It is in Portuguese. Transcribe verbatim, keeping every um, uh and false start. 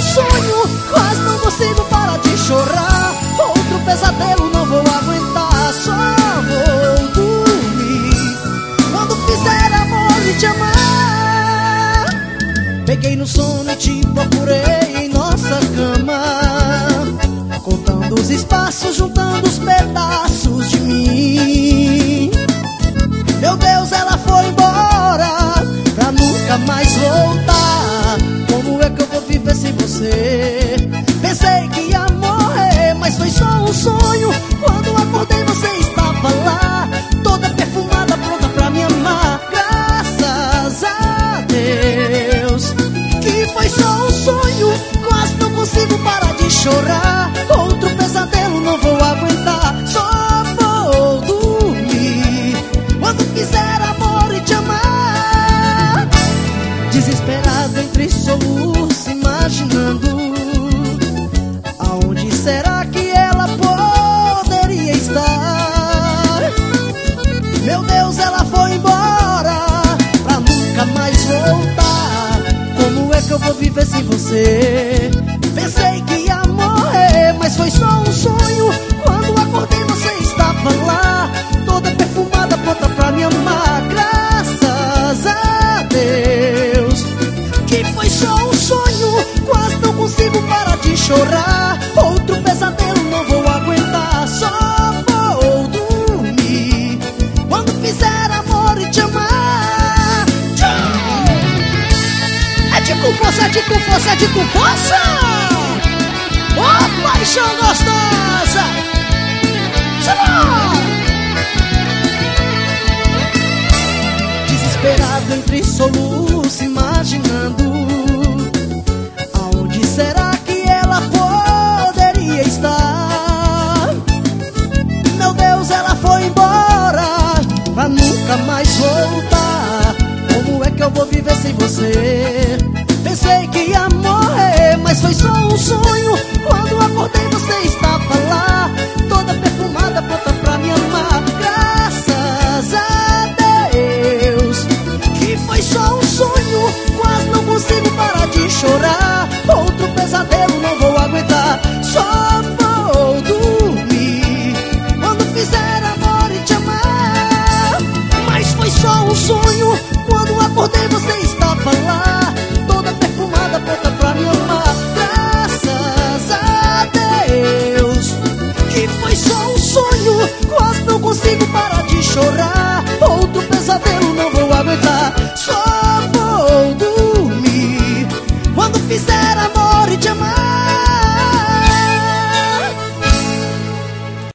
sonho, quase não consigo parar de chorar. Outro pesadelo, não vou aguentar. Só vou dormir quando fizer amor e te amar. Peguei no sono e te procurei em nossa cama, contando os espaços, juntando os pedaços de mim. Meu Deus, ela foi embora pra nunca mais voltar. Como é que eu vou viver sem você? Pensei que ia morrer, mas foi só um sonho. Quando acordei você estava lá, toda perfumada, pronta pra me amar. Graças a Deus que foi só um sonho, quase não consigo parar de chorar. Outro pesadelo, não vou aguentar. Só vou dormir quando fizer amor e te amar. Desesperado entre soluços, imaginando aonde será que ela poderia estar. Meu Deus, ela foi embora pra nunca mais voltar. Como é que eu vou viver sem você? Pensei que ia morrer, mas foi só um sonho. Quando acordei você estava lá, toda perfumada, pronta pra me amar. Graças a Deus que foi só um sonho, quase não consigo parar de chorar. Outro pesadelo, não vou aguentar. Só vou dormir quando fizer amor e te amar. É de com força, é de com força, é de com força. Ô, paixão gostosa! Desesperado entre soluços, imaginando aonde será que ela poderia estar. Meu Deus, ela foi embora pra nunca mais voltar. Como é que eu vou viver sem você? Pensei que ia morrer, mas foi só um sonho. Quando acordei você